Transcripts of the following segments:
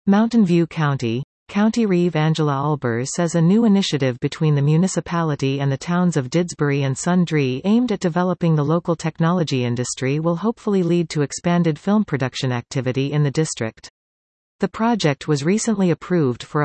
Mountain View County. County Reeve Angela Albers says a new initiative between the municipality and the towns of Didsbury and Sundre aimed at developing the local technology industry will hopefully lead to expanded film production activity in the district. The project was recently approved for a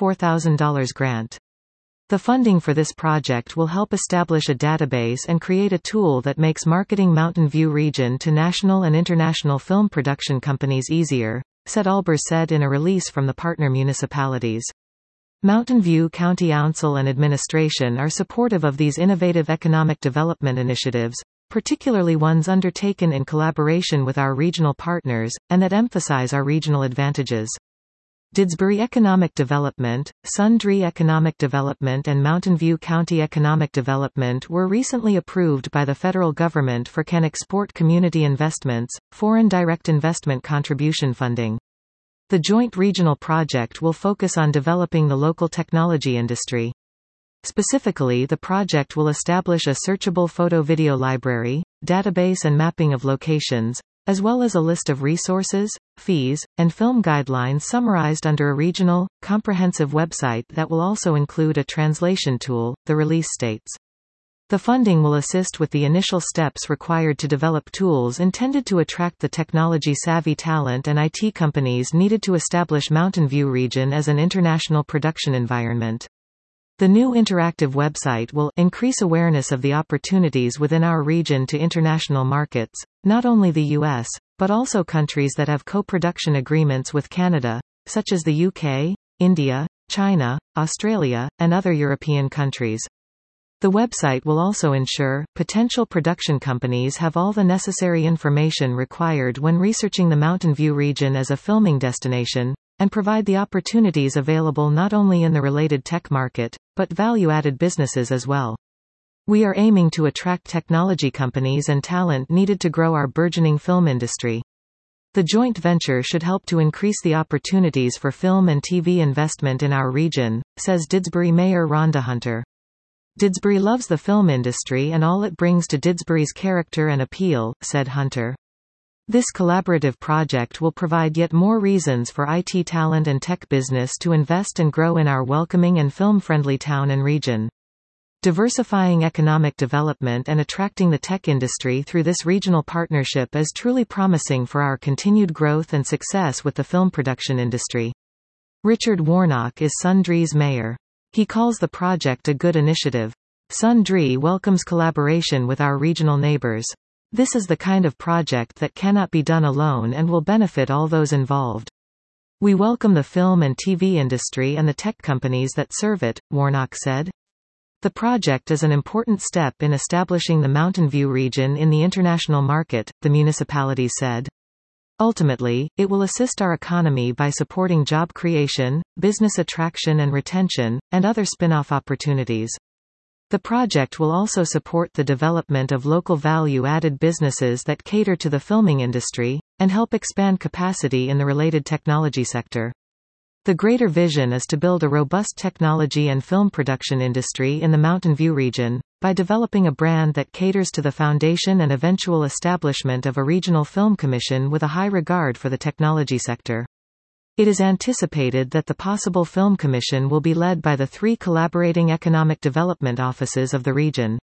$44,000 grant. The funding for this project will help establish a database and create a tool that makes marketing Mountain View region to national and international film production companies easier, said Albers said in a release from the partner municipalities. Mountain View County Council and administration are supportive of these innovative economic development initiatives, particularly ones undertaken in collaboration with our regional partners, and that emphasize our regional advantages. Didsbury Economic Development, Sundre Economic Development and Mountain View County Economic Development were recently approved by the federal government for Can Export Community Investments, Foreign Direct Investment Contribution Funding. The joint regional project will focus on developing the local technology industry. Specifically, the project will establish a searchable photo-video library, database and mapping of locations, as well as a list of resources, fees, and film guidelines summarized under a regional, comprehensive website that will also include a translation tool, the release states. The funding will assist with the initial steps required to develop tools intended to attract the technology-savvy talent and IT companies needed to establish Mountain View region as an international production environment. The new interactive website will increase awareness of the opportunities within our region to international markets, not only the US, but also countries that have co-production agreements with Canada, such as the UK, India, China, Australia, and other European countries. The website will also ensure potential production companies have all the necessary information required when researching the Mountain View region as a filming destination, and provide the opportunities available not only in the related tech market, but value-added businesses as well. We are aiming to attract technology companies and talent needed to grow our burgeoning film industry. The joint venture should help to increase the opportunities for film and TV investment in our region, says Didsbury Mayor Rhonda Hunter. Didsbury loves the film industry and all it brings to Didsbury's character and appeal, said Hunter. This collaborative project will provide yet more reasons for IT talent and tech business to invest and grow in our welcoming and film-friendly town and region. Diversifying economic development and attracting the tech industry through this regional partnership is truly promising for our continued growth and success with the film production industry. Richard Warnock is Sundre's mayor. He calls the project a good initiative. Sundre welcomes collaboration with our regional neighbors. This is the kind of project that cannot be done alone and will benefit all those involved. We welcome the film and TV industry and the tech companies that serve it, Warnock said. The project is an important step in establishing the Mountain View region in the international market, the municipality said. Ultimately, it will assist our economy by supporting job creation, business attraction and retention, and other spin-off opportunities. The project will also support the development of local value-added businesses that cater to the filming industry, and help expand capacity in the related technology sector. The greater vision is to build a robust technology and film production industry in the Mountain View region, by developing a brand that caters to the foundation and eventual establishment of a regional film commission with a high regard for the technology sector. It is anticipated that the possible film commission will be led by the 3 collaborating economic development offices of the region.